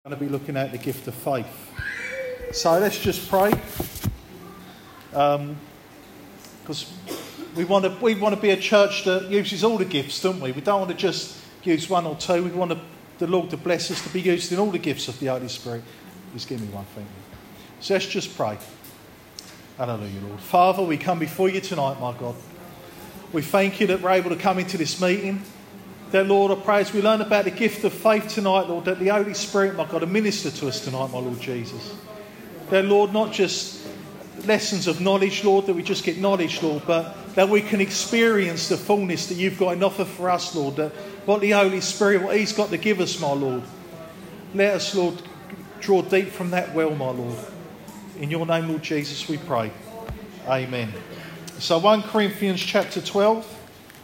Going to be looking at the gift of faith. So let's just pray, because we want to be a church that uses all the gifts, don't we? We don't want to just use one or two. We want the Lord to bless us to be used in all the gifts of the Holy Spirit. Just give me one, thank you. So let's just pray. Hallelujah, Lord. Father, we come before you tonight, my God. We thank you that we're able to come into this meeting. That, Lord, I pray as we learn about the gift of faith tonight, Lord, that the Holy Spirit, my God, will minister to us tonight, my Lord Jesus. That, Lord, not just lessons of knowledge, Lord, that we just get knowledge, Lord, but that we can experience the fullness that you've got in offer for us, Lord, that what the Holy Spirit, what he's got to give us, my Lord. Let us, Lord, draw deep from that well, my Lord. In your name, Lord Jesus, we pray. Amen. So 1 Corinthians chapter 12.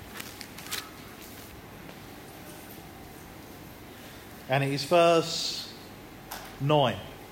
And it is verse 9.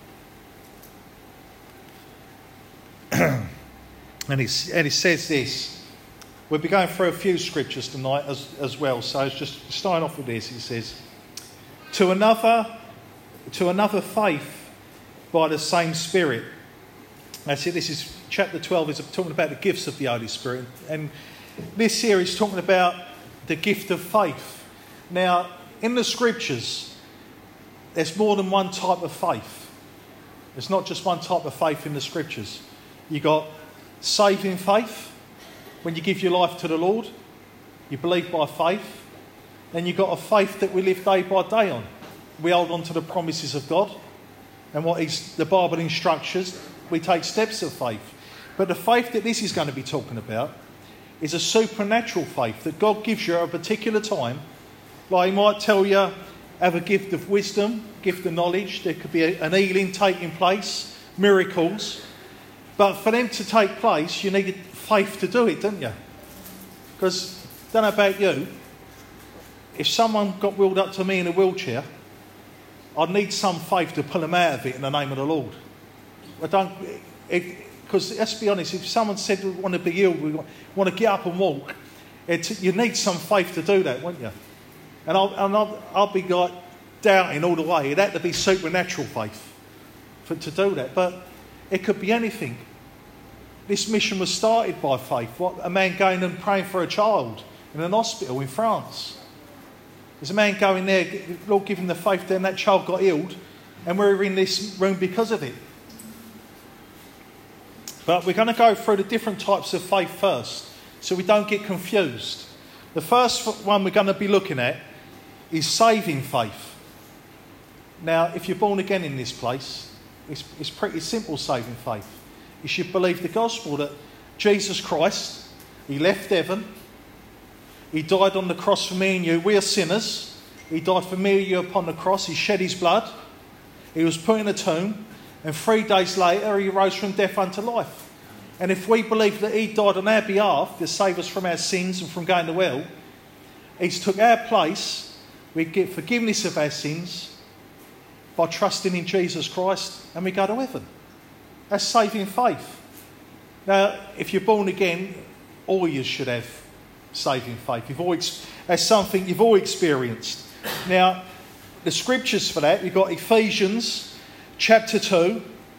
and it says this. We'll be going through a few scriptures tonight as well. So it's just starting off with this. It says, to another faith by the same Spirit. That's it. This is chapter 12. Is talking about the gifts of the Holy Spirit. And this here is talking about the gift of faith. Now, in the scriptures, there's more than one type of faith. There's not just one type of faith in the scriptures. You got saving faith, when you give your life to the Lord, you believe by faith. Then you've got a faith that we live day by day on. We hold on to the promises of God, and the Bible instructions, we take steps of faith. But the faith that this is going to be talking about is a supernatural faith that God gives you at a particular time. Like he might tell you, have a gift of wisdom, gift of knowledge. There could be an healing taking place, miracles. But for them to take place, you need faith to do it, don't you? Because, I don't know about you, if someone got wheeled up to me in a wheelchair, I'd need some faith to pull them out of it in the name of the Lord. Because let's be honest, if someone said we want to be healed, we want to get up and walk, you need some faith to do that, won't you? And I'll be like doubting all the way. It had to be supernatural faith to do that. But it could be anything. This mission was started by faith. A man going and praying for a child in an hospital in France. There's a man going there, Lord giving the faith there, and that child got healed. And we're in this room because of it. But we're going to go through the different types of faith first, so we don't get confused. The first one we're going to be looking at is saving faith. Now, if you're born again in this place, it's pretty simple saving faith. You should believe the gospel that Jesus Christ, he left heaven, he died on the cross for me and you. We are sinners. He died for me and you upon the cross. He shed his blood. He was put in a tomb, and 3 days later he rose from death unto life. And if we believe that he died on our behalf to save us from our sins and from going to hell, he's took our place. We get forgiveness of our sins by trusting in Jesus Christ, and we go to heaven. That's saving faith. Now, if you're born again, all you should have saving faith. That's something you've all experienced. Now, the scriptures for that, we've got Ephesians chapter 2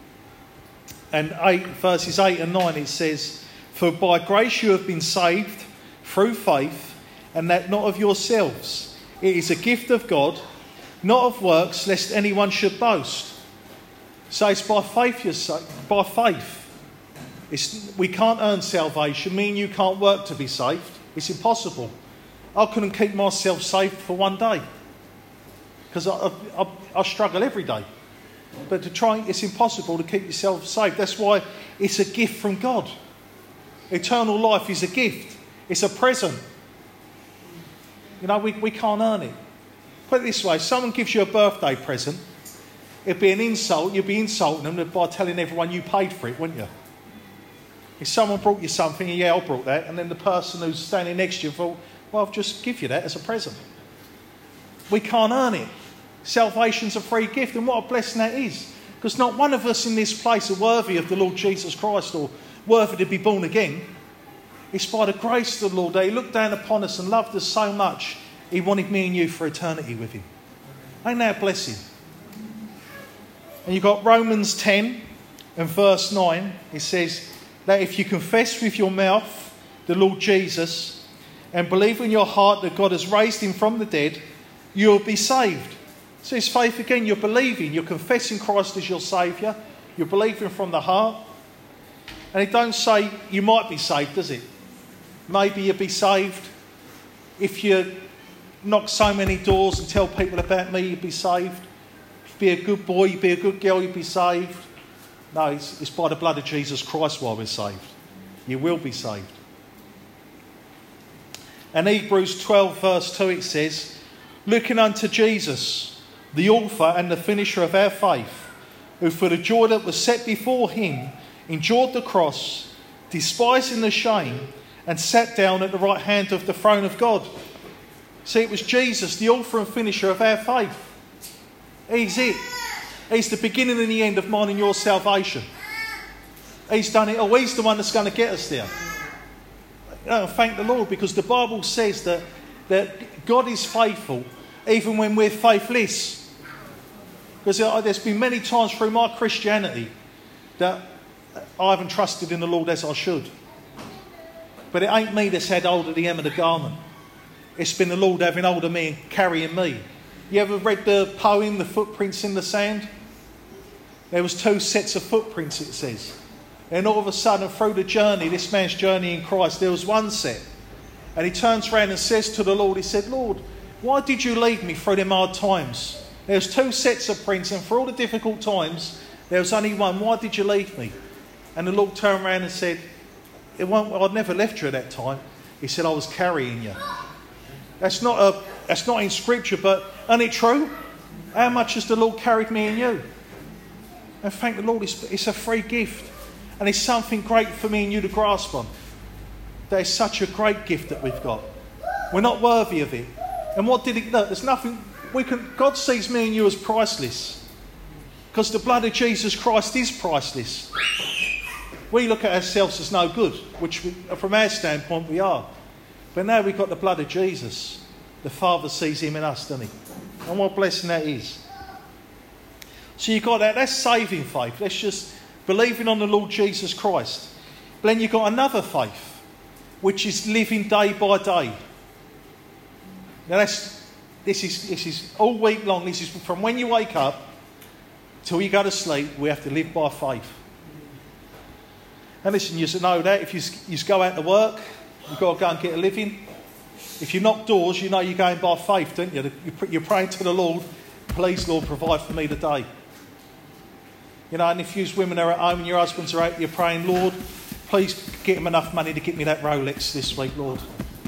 and verses 8 and 9. It says, for by grace you have been saved through faith, and that not of yourselves. It is a gift of God, not of works, lest anyone should boast. So it's by faith you're saved. By faith. We can't earn salvation. Me and you can't work to be saved. It's impossible. I couldn't keep myself saved for one day, because I struggle every day. But it's impossible to keep yourself saved. That's why it's a gift from God. Eternal life is a gift. It's a present. You know, we can't earn it. Put it this way, if someone gives you a birthday present, it'd be an insult. You'd be insulting them by telling everyone you paid for it, wouldn't you? If someone brought you something, yeah, I brought that, and then the person who's standing next to you thought, well, I'll just give you that as a present. We can't earn it. Salvation's a free gift, and what a blessing that is. Because not one of us in this place are worthy of the Lord Jesus Christ or worthy to be born again. It's by the grace of the Lord that he looked down upon us and loved us so much, he wanted me and you for eternity with him. Ain't that a blessing? And you've got Romans 10 and verse 9. It says that if you confess with your mouth the Lord Jesus and believe in your heart that God has raised him from the dead, you'll be saved. So it's faith again. You're believing. You're confessing Christ as your Saviour. You're believing from the heart. And it don't say you might be saved, does it? Maybe you'll be saved. If you knock so many doors and tell people about me, you'll be saved. If you be a good boy, you be a good girl, you'll be saved. No, it's by the blood of Jesus Christ why we're saved. You will be saved. And Hebrews 12 verse 2 it says, looking unto Jesus, the author and the finisher of our faith, who for the joy that was set before him endured the cross, despising the shame, and sat down at the right hand of the throne of God. See, it was Jesus, the author and finisher of our faith. He's it. He's the beginning and the end of mine and your salvation. He's done it all. He's the one that's going to get us there. Thank the Lord, because the Bible says that God is faithful even when we're faithless. Because there's been many times through my Christianity that I haven't trusted in the Lord as I should. But it ain't me that's had hold of the hem of the garment. It's been the Lord having hold of me and carrying me. You ever read the poem, The Footprints in the Sand? There was 2 sets of footprints, it says. And all of a sudden, through the journey, this man's journey in Christ, there was 1 set. And he turns around and says to the Lord, he said, Lord, why did you lead me through them hard times? There was 2 sets of prints, and for all the difficult times, there was only one. Why did you leave me? And the Lord turned around and said, I'd never left you at that time. He said, I was carrying you. That's not in Scripture, but isn't it true? How much has the Lord carried me and you? And thank the Lord, it's a free gift. And it's something great for me and you to grasp on. That is such a great gift that we've got. We're not worthy of it. And what did it do? There's nothing God sees me and you as priceless. Because the blood of Jesus Christ is priceless. We look at ourselves as no good, which from our standpoint we are. But now we've got the blood of Jesus. The Father sees him in us, doesn't he? And what a blessing that is. So you've got that. That's saving faith. That's just believing on the Lord Jesus Christ. But then you've got another faith, which is living day by day. Now this is all week long. This is from when you wake up till you go to sleep. We have to live by faith. And listen, you should know that if you go out to work, you've got to go and get a living. If you knock doors, you know you're going by faith, don't you? You're praying to the Lord, please, Lord, provide for me today. You know, and if you women are at home and your husbands are out, you're praying, Lord, please get him enough money to get me that Rolex this week, Lord.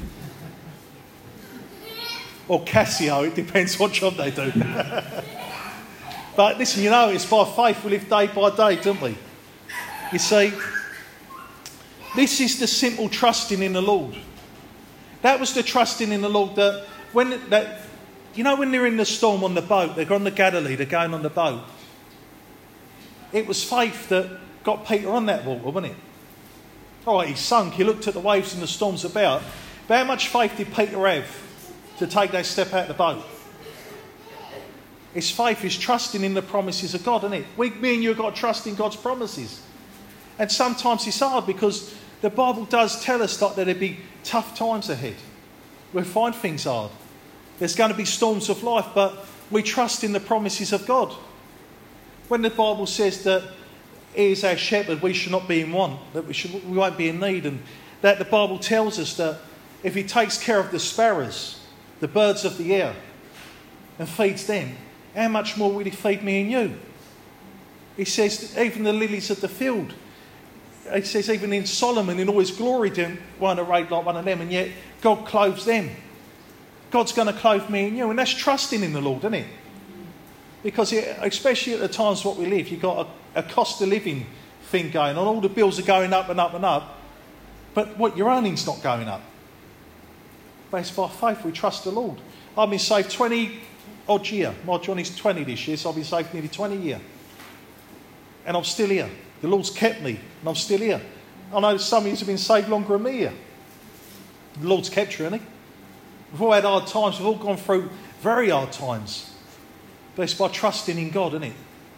Or Casio, it depends what job they do. But listen, you know, it's by faith we live day by day, don't we? You see, this is the simple trusting in the Lord. That was the trusting in the Lord that when they're in the storm on the boat, they're on the Galilee, they're going on the boat. It was faith that got Peter on that water, wasn't it? All right, he sunk, he looked at the waves and the storms about. But how much faith did Peter have to take that step out of the boat? His faith is trusting in the promises of God, isn't it? Me and you have got to trust in God's promises. And sometimes it's hard because the Bible does tell us that there'll be tough times ahead. We'll find things hard. There's going to be storms of life, but we trust in the promises of God. When the Bible says that he is our shepherd, we should not be in want, that we won't be in need, and that the Bible tells us that if he takes care of the sparrows, the birds of the air, and feeds them, how much more will he feed me and you? He says, even the lilies of the field. He says, even in Solomon, in all his glory, didn't want arrayed like one of them, and yet God clothes them. God's going to clothe me and you, and that's trusting in the Lord, isn't it? Because especially at the times what we live, you've got a cost of living thing going on. All the bills are going up and up and up. But your earnings not going up. But it's by faith we trust the Lord. I've been saved 20 odd year. My Johnny's 20 this year, so I've been saved nearly 20 years. And I'm still here. The Lord's kept me, and I'm still here. I know some of you have been saved longer than me here. The Lord's kept you, hasn't he? We've all had hard times. We've all gone through very hard times. But it's by trusting in God, isn't it?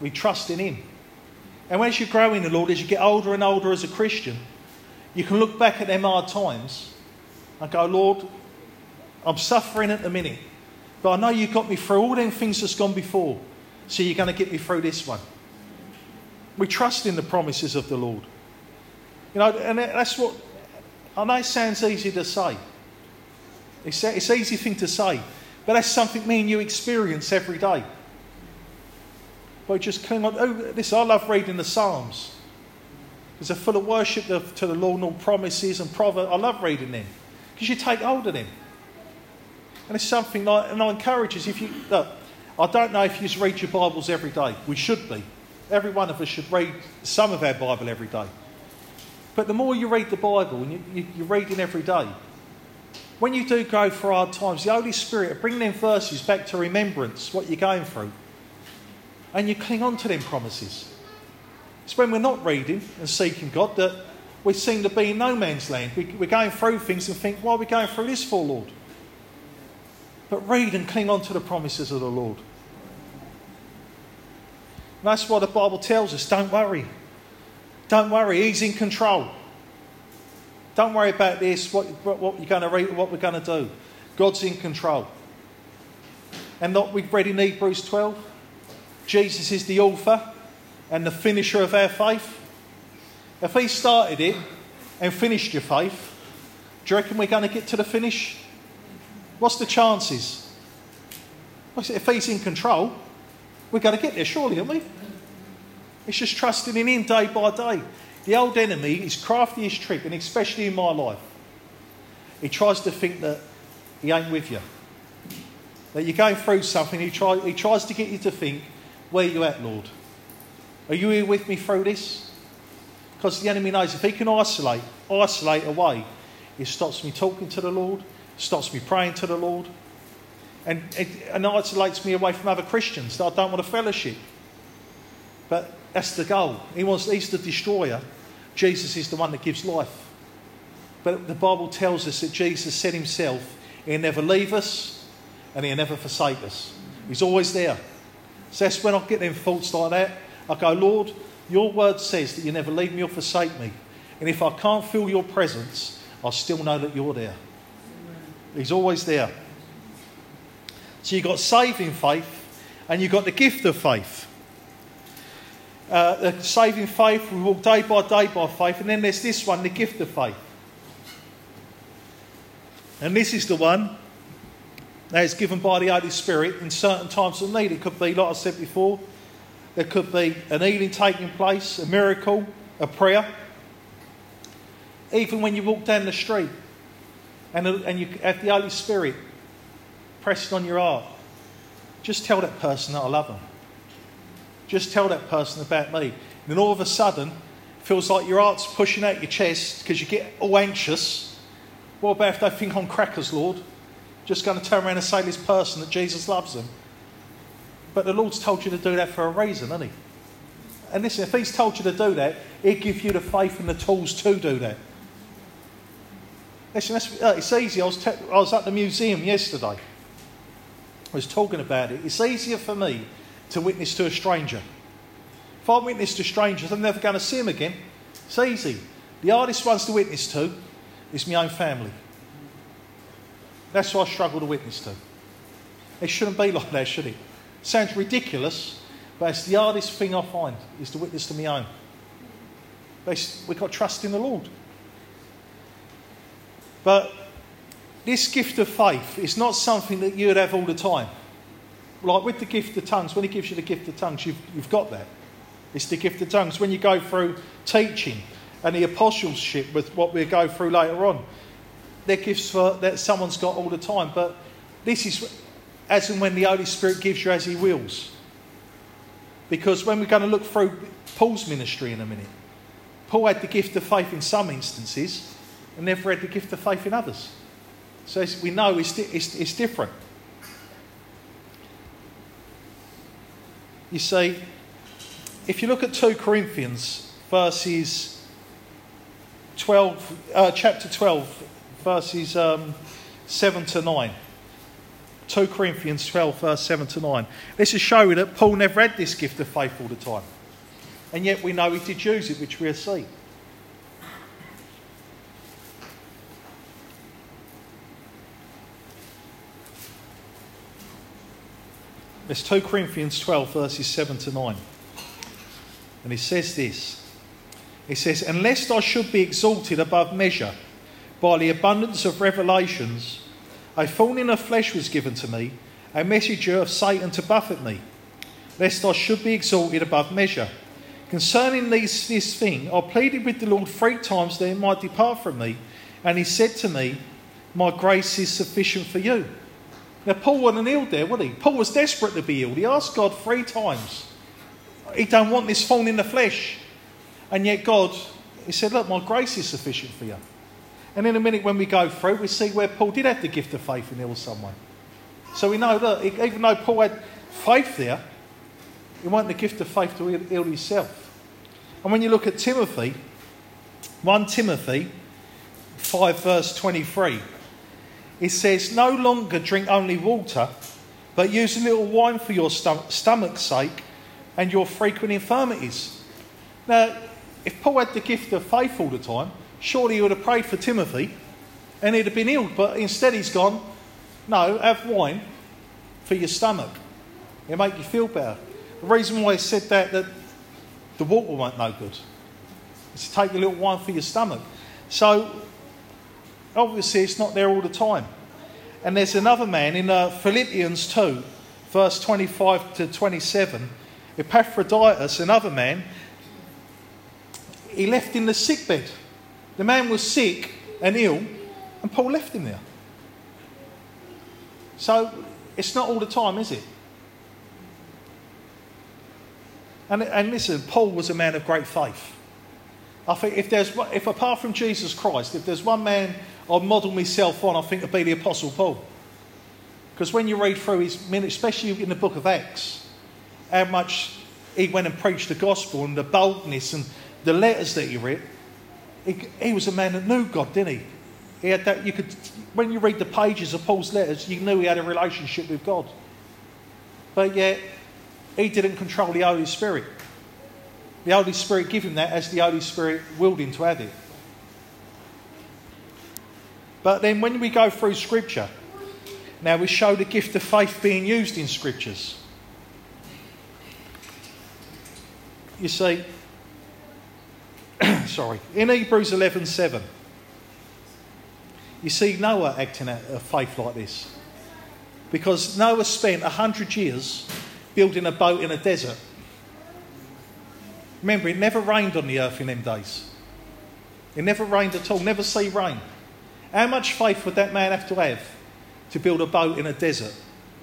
We trust in him. And as you grow in the Lord, as you get older and older as a Christian, you can look back at them hard times and go, Lord, I'm suffering at the minute, but I know you got me through all them things that's gone before, so you're going to get me through this one. We trust in the promises of the Lord. You know, and that's what, I know it sounds easy to say. It's an easy thing to say, but that's something me and you experience every day. But just cling on. Oh, listen, I love reading the Psalms, because they're full of worship to the Lord and all promises and proverbs. I love reading them, because you take hold of them. And it's something like, and I encourage us, if you, look, I don't know if you just read your Bibles every day. We should be. Every one of us should read some of our Bible every day. But the more you read the Bible, and you're reading every day, when you do go through hard times, the Holy Spirit will bring them verses back to remembrance, what you're going through. And you cling on to them promises. It's when we're not reading and seeking God that we seem to be in no man's land. We're going through things and think, why are we going through this for, Lord? But read and cling on to the promises of the Lord. And that's why the Bible tells us, don't worry. Don't worry, he's in control. Don't worry about this, what you're going to read, what we're going to do. God's in control. And what we've read in Hebrews 12, Jesus is the author and the finisher of our faith. If he started it and finished your faith, do you reckon we're going to get to the finish? What's the chances? If he's in control, we're going to get there, surely, aren't we? It's just trusting in him day by day. The old enemy, his craftiest trick, and especially in my life, he tries to think that he ain't with you. That you're going through something, he tries to get you to think, where are you at, Lord? Are you here with me through this? Because the enemy knows if he can isolate away, it stops me talking to the Lord, stops me praying to the Lord, and isolates me away from other Christians that I don't want to fellowship. But that's the goal. He's the destroyer. Jesus is the one that gives life. But the Bible tells us that Jesus said himself, he'll never leave us and he'll never forsake us. He's always there. So that's when I get them thoughts like that. I go, Lord, your word says that you never leave me or forsake me. And if I can't feel your presence, I still know that you're there. He's always there. So you've got saving faith and you've got the gift of faith. The saving faith, we walk day by faith. And then there's this one, the gift of faith. And this is the one that is given by the Holy Spirit in certain times of need. It could be, like I said before, there could be an healing taking place, a miracle, a prayer. Even when you walk down the street and you have the Holy Spirit pressing on your heart, just tell that person that I love them. Just tell that person about me. And then all of a sudden, it feels like your heart's pushing out your chest because you get all anxious. What about if they think I'm crackers, Lord? Just going to turn around and say to this person that Jesus loves them. But the Lord's told you to do that for a reason, hasn't he? And listen, if he's told you to do that, he'll give you the faith and the tools to do that. Listen, it's easy. I was at the museum yesterday. I was talking about it. It's easier for me to witness to a stranger. If I witness to strangers, I'm never going to see them again. It's easy. The hardest ones to witness to is my own family. That's what I struggle to witness to. It shouldn't be like that, should it? Sounds ridiculous, but it's the hardest thing I find is to witness to my own. We've got trust in the Lord. But this gift of faith is not something that you'd have all the time. Like with the gift of tongues, when he gives you the gift of tongues, you've got that. It's the gift of tongues. When you go through teaching and the apostleship with what we'll go through later on, they're gifts that someone's got all the time. But this is as and when the Holy Spirit gives you as he wills. Because when we're going to look through Paul's ministry in a minute, Paul had the gift of faith in some instances and never had the gift of faith in others. So we know it's different. You see, if you look at 2 Corinthians verses 12, chapter 12, verses 7 to 9. 2 Corinthians 12, verse 7 to 9. This is showing that Paul never had this gift of faith all the time. And yet we know he did use it, which we'll see. It's 2 Corinthians 12, verses 7 to 9. And he says this. He says, "And lest I should be exalted above measure by the abundance of revelations, a thorn in the flesh was given to me, a messenger of Satan to buffet me, lest I should be exalted above measure. Concerning this thing, I pleaded with the Lord 3 times that it might depart from me. And he said to me, my grace is sufficient for you." Now, Paul wasn't healed there, was he? Paul was desperate to be healed. He asked God 3 times. He don't want this thorn in the flesh. And yet God, he said, look, my grace is sufficient for you. And in a minute when we go through, we see where Paul did have the gift of faith and heal someone. So we know that even though Paul had faith there, he wanted the gift of faith to heal himself. And when you look at Timothy, 1 Timothy 5 verse 23, it says, "No longer drink only water, but use a little wine for your stomach's sake and your frequent infirmities." Now, if Paul had the gift of faith all the time, surely he would have prayed for Timothy and he'd have been healed. But instead he's gone, no, have wine for your stomach. It'll make you feel better. The reason why he said that the water won't no good is to take a little wine for your stomach. So, obviously it's not there all the time. And there's another man in Philippians 2, verse 25 to 27, Epaphroditus, another man, he left in the sick bed. The man was sick and ill, and Paul left him there. So, it's not all the time, is it? And listen, Paul was a man of great faith. I think if apart from Jesus Christ, if there's one man I'd model myself on, I think it'd be the Apostle Paul. Because when you read through his ministry, especially in the book of Acts, how much he went and preached the gospel and the boldness and the letters that he wrote, he was a man that knew God, didn't he? He had that. When you read the pages of Paul's letters, you knew he had a relationship with God. But yet, he didn't control the Holy Spirit. The Holy Spirit gave him that as the Holy Spirit willed him to have it. But then when we go through Scripture, now we show the gift of faith being used in Scriptures. You see, in Hebrews 11:7, you see Noah acting out of faith like this. Because Noah spent 100 years building a boat in a desert. Remember, it never rained on the earth in them days. It never rained at all, never see rain. How much faith would that man have to build a boat in a desert?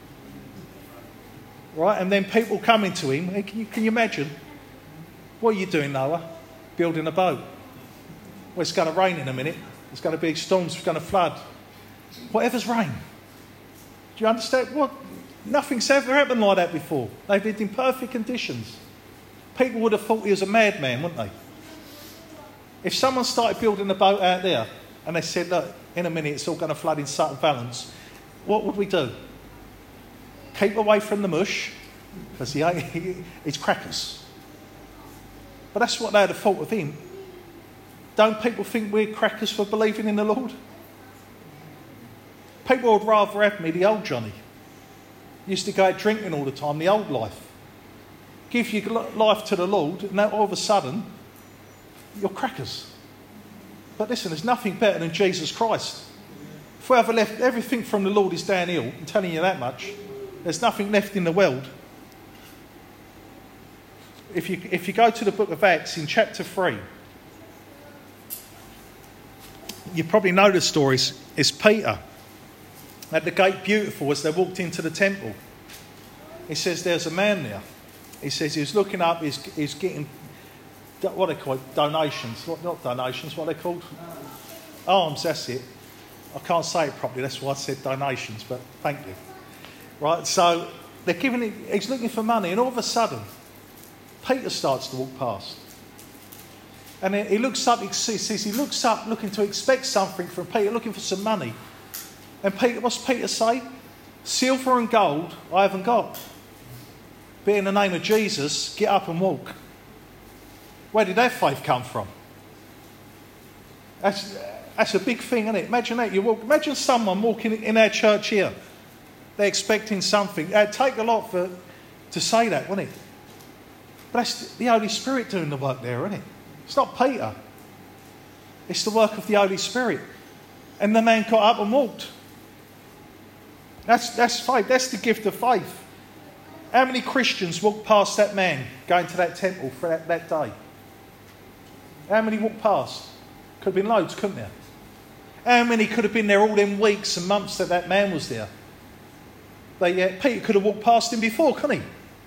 Right? And then people coming to him, hey, can you imagine? What are you doing, Noah? Building a boat. Well, it's going to rain in a minute. There's going to be storms, it's going to flood. Whatever's rain. Do you understand? What? Nothing's ever happened like that before. They've lived in perfect conditions. People would have thought he was a madman, wouldn't they? If someone started building a boat out there and they said, look, in a minute it's all going to flood in Sutton Valence, what would we do? Keep away from the mush, because it's crackers. But that's what they had a thought of him. Don't people think we're crackers for believing in the Lord? People would rather have me, the old Johnny. Used to go out drinking all the time, the old life. Give your life to the Lord, and now all of a sudden, you're crackers. But listen, there's nothing better than Jesus Christ. If we ever left, everything from the Lord is downhill, I'm telling you that much. There's nothing left in the world. If you go to the book of Acts in chapter 3, you probably know the stories. It's Peter at the gate beautiful as they walked into the temple. He says there's a man there. He says he was looking up, he's getting, what they call it, donations. Not donations, what are they called? Alms, that's it. I can't say it properly, that's why I said donations, but thank you. Right, so they're giving him, he's looking for money, and all of a sudden, Peter starts to walk past. And he looks up, he looks up looking to expect something from Peter, looking for some money. And Peter, what's Peter say? Silver and gold I haven't got. But in the name of Jesus, get up and walk. Where did that faith come from? That's a big thing, isn't it? Imagine that. Imagine someone walking in our church here. They're expecting something. It'd take a lot to say that, wouldn't it? But that's the Holy Spirit doing the work there, isn't it? It's not Peter. It's the work of the Holy Spirit. And the man got up and walked. That's faith. That's the gift of faith. How many Christians walked past that man going to that temple for that day? How many walked past? Could have been loads, couldn't there? How many could have been there all them weeks and months that man was there? Peter could have walked past him before, couldn't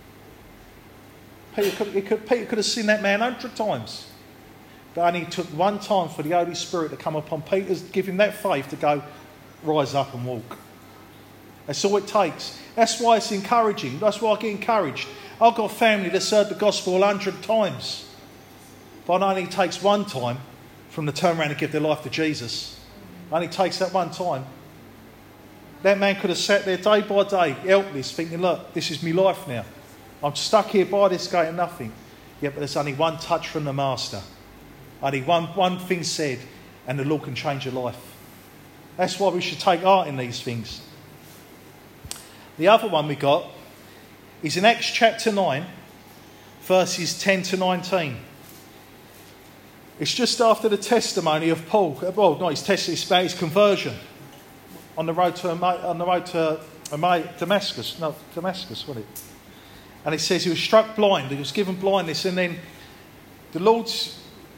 he? Peter could have seen that man 100 times. But only took one time for the Holy Spirit to come upon Peter, give him that faith to go, rise up and walk. That's all it takes. That's why it's encouraging. That's why I get encouraged. I've got a family that's heard the gospel 100 times. But it only takes one time from the turn around and give their life to Jesus. It only takes that one time. That man could have sat there day by day, helpless, thinking, look, this is my life now. I'm stuck here by this gate and nothing. Yeah, but there's only one touch from the Master. Only one thing said, and the Lord can change your life. That's why we should take heart in these things. The other one we got is in Acts chapter 9, verses 10 to 19. It's just after the testimony of Paul. Well, not his testimony, it's about his conversion on the road to Damascus. No, Damascus, wasn't it? And it says he was struck blind. He was given blindness, and then the Lord's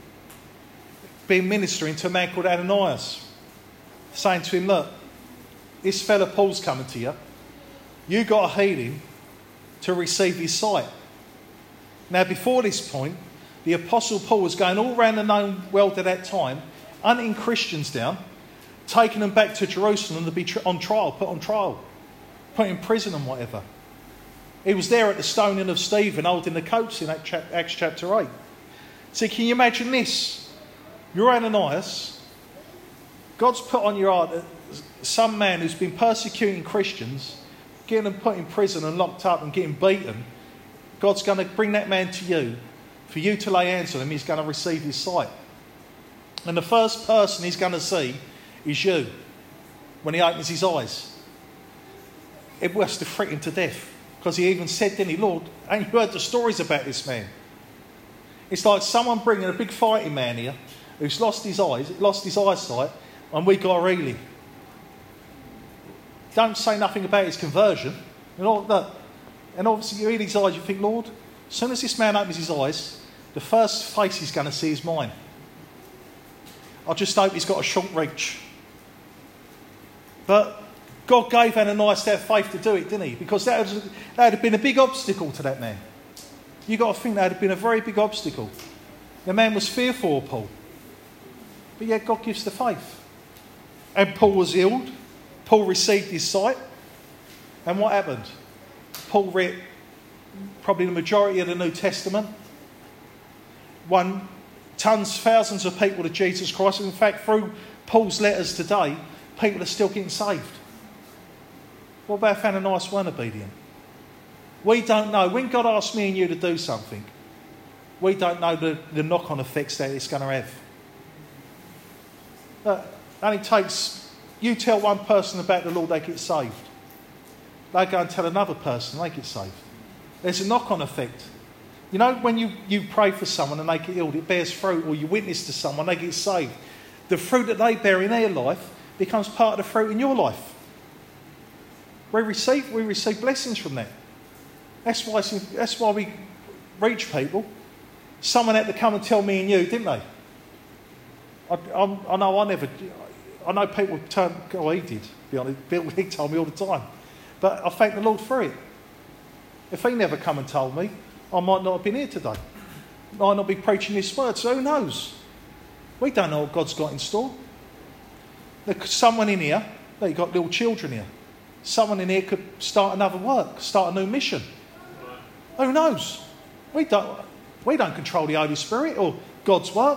been ministering to a man called Ananias, saying to him, look, this fella Paul's coming to you. You got to heal him to receive his sight. Now, before this point, the Apostle Paul was going all around the known world at that time, hunting Christians down, taking them back to Jerusalem to be put on trial, put in prison and whatever. He was there at the stoning of Stephen, holding the coats in Acts chapter 8. So can you imagine this? You're Ananias. God's put on your heart that some man who's been persecuting Christians, getting them put in prison and locked up and getting beaten, God's going to bring that man to you. For you to lay hands on him, he's going to receive his sight. And the first person he's going to see is you when he opens his eyes. It was to frighten him to death. Because he even said, didn't he, Lord, ain't you heard the stories about this man? It's like someone bringing a big fighting man here who's lost his eyesight, and we got to heal him. Don't say nothing about his conversion. And obviously you read his eyes, you think, Lord, as soon as this man opens his eyes, the first face he's going to see is mine. I just hope he's got a short reach. But God gave Ananias that faith to do it, didn't he? Because that would have been a big obstacle to that man. You've got to think that would have been a very big obstacle. The man was fearful of Paul. But yet God gives the faith. And Paul was healed. Paul received his sight. And what happened? Paul read probably the majority of the New Testament. Won thousands of people to Jesus Christ. In fact, through Paul's letters today, people are still getting saved. What about if Ananias weren't obedient? We don't know. When God asks me and you to do something, we don't know the knock-on effects that it's going to have. It only takes, you tell one person about the Lord, they get saved. They go and tell another person, they get saved. There's a knock-on effect. You know, when you pray for someone and they get healed, it bears fruit, or you witness to someone, they get saved. The fruit that they bear in their life becomes part of the fruit in your life. We receive blessings from that. That's why we reach people. Someone had to come and tell me and you, didn't they? I know people turn. Oh, he did. To be honest, Bill, he told me all the time. But I thank the Lord for it. If he never come and told me, I might not have been here today. I might not be preaching this word. So who knows? We don't know what God's got in store. There's someone in here. You've got little children here. Someone in here could start another work, start a new mission. Who knows? We don't control the Holy Spirit or God's work.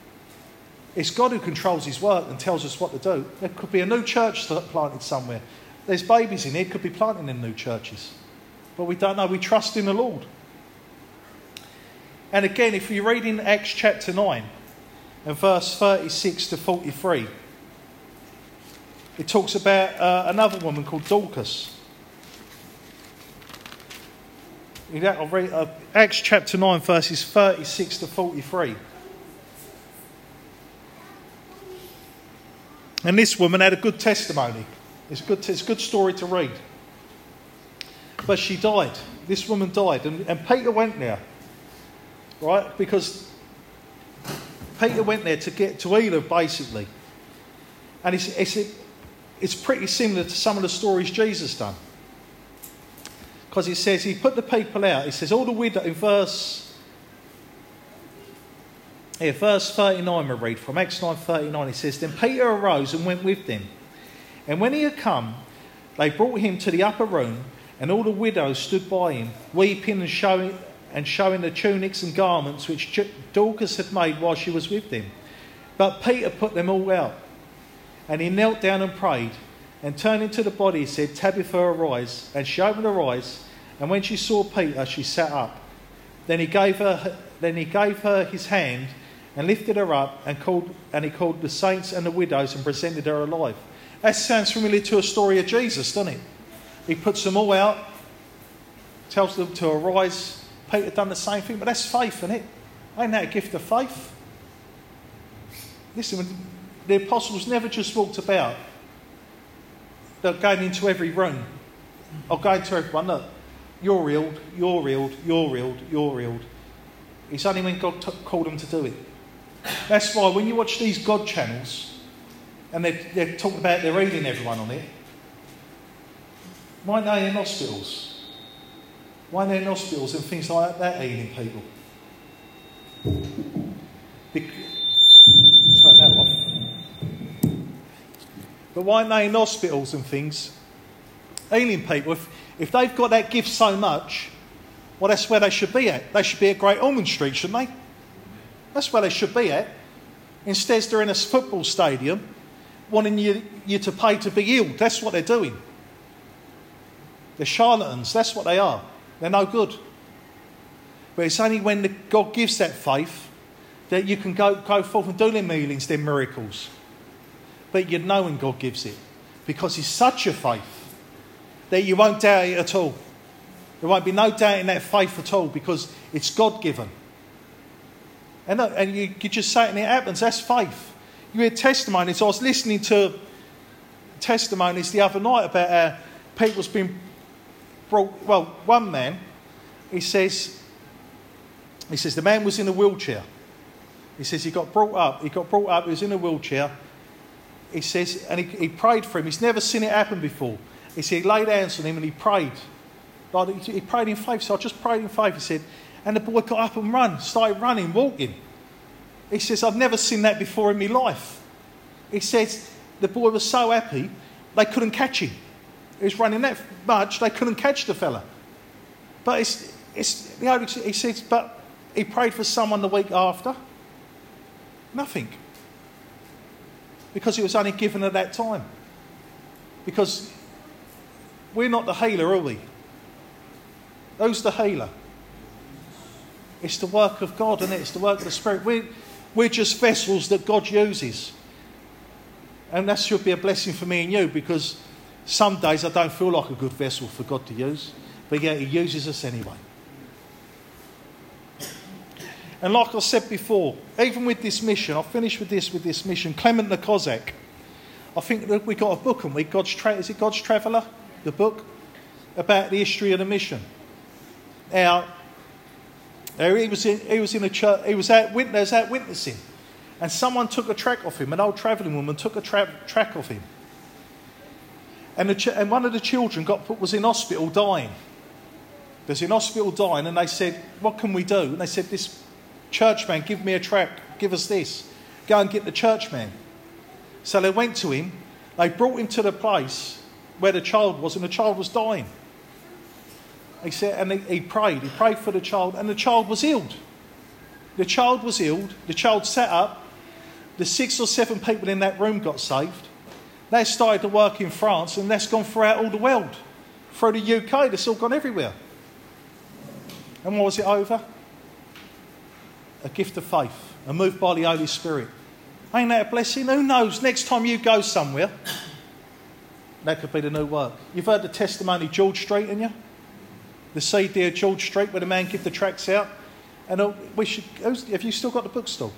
It's God who controls his work and tells us what to do. There could be a new church planted somewhere, there's babies in here, could be planting in new churches. But we don't know. We trust in the Lord. And again, if you read in Acts chapter 9 and verse 36 to 43, it talks about another woman called Dorcas. I'll read Acts chapter 9 verses 36 to 43. And this woman had a good testimony. It's a good story to read. But she died. This woman died. And Peter went there. Right? Because Peter went there to heal her, basically. And it's pretty similar to some of the stories Jesus done. Because it says he put the people out. It says all the widow in verse 39 we read from Acts 9:39. It says, then Peter arose and went with them. And when he had come, they brought him to the upper room, and all the widows stood by him, weeping and showing the tunics and garments which Dorcas had made while she was with them. But Peter put them all out. And he knelt down and prayed, and turning to the body, he said, Tabitha, arise. And she opened her eyes, and when she saw Peter, she sat up. Then he gave her his hand, and lifted her up, and he called the saints and the widows, and presented her alive. That sounds familiar to a story of Jesus, doesn't it? He puts them all out, tells them to arise. Peter done the same thing, but that's faith, isn't it? Ain't that a gift of faith? Listen, the apostles never just walked about. They're going into every room. Or going to everyone, look, you're healed, you're healed, you're healed, you're healed. It's only when God called them to do it. That's why when you watch these God channels, and they're talking about they're healing everyone on it, why aren't they in hospitals? Why aren't they in hospitals and things like that healing people? Turn that off. But why aren't they in hospitals and things healing people? If they've got that gift so much, well, that's where they should be at. They should be at Great Ormond Street, shouldn't they? That's where they should be at. Instead, they're in a football stadium wanting you to pay to be healed. That's what they're doing. They're charlatans. That's what they are. They're no good. But it's only when God gives that faith that you can go forth and do them healings, them miracles. But you'd know when God gives it. Because it's such a faith that you won't doubt it at all. There won't be no doubt in that faith at all because it's God-given. And you just say it and it happens. That's faith. You hear testimonies. I was listening to testimonies the other night about how people's been brought. Well, one man, he says the man was in a wheelchair. He says he got brought up. He was in a wheelchair. He says, and he prayed for him. He's never seen it happen before. He said he laid hands on him and he prayed. Like he prayed in faith. So I just prayed in faith. He said, and the boy got up and started running, walking. He says, I've never seen that before in my life. He says, the boy was so happy, they couldn't catch him. He was running that much, they couldn't catch the fella. But he says, but he prayed for someone the week after. Nothing. Because it was only given at that time. Because we're not the healer, are we? Who's the healer? It's the work of God, isn't it? It's the work of the Spirit. We're just vessels that God uses. And that should be a blessing for me and you, because some days I don't feel like a good vessel for God to use. But yeah, He uses us anyway. And like I said before, even with this mission, I'll finish with this mission, Clement the Cossack. I think that we got a book, haven't we? Is it God's Traveller? The book about the history of the mission. Now, he was in a church. He was out witnessing, and someone took a track off him. An old travelling woman took a track off him, and one of the children was in hospital dying. Was in hospital dying, and they said, "What can we do?" And they said, "This churchman, give me a track. Give us this. Go and get the churchman." So they went to him. They brought him to the place where the child was, and the child was dying. He said, and he prayed. He prayed for the child, and the child was healed. The child was healed. The child sat up. The 6 or 7 people in that room got saved. They started to work in France, and that's gone throughout all the world. Through the UK, that's all gone everywhere. And what was it over? A gift of faith, a move by the Holy Spirit. Ain't that a blessing? Who knows? Next time you go somewhere, that could be the new work. You've heard the testimony of George Street, haven't you? The CD of George Street, where the man gave the tracts out. And have you still got the bookstore?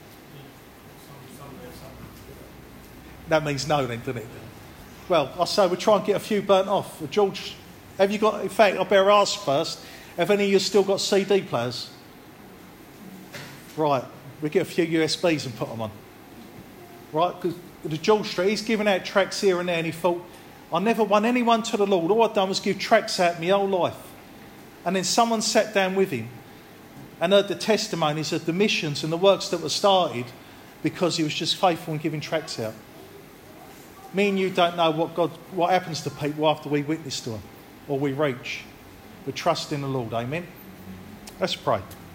That means no then, doesn't it? Well, I say we'll try and get a few burnt off. George, have you got, in fact, I better ask first, have any of you still got CD players? Right, we'll get a few USBs and put them on. Right, because the George Street, he's giving out tracts here and there, and he thought, I never won anyone to the Lord. All I've done was give tracts out my whole life. And then someone sat down with him and heard the testimonies of the missions and the works that were started because he was just faithful in giving tracts out. Me and you don't know what happens to people after we witness to them or we reach. We trust in the Lord, amen? Let's pray.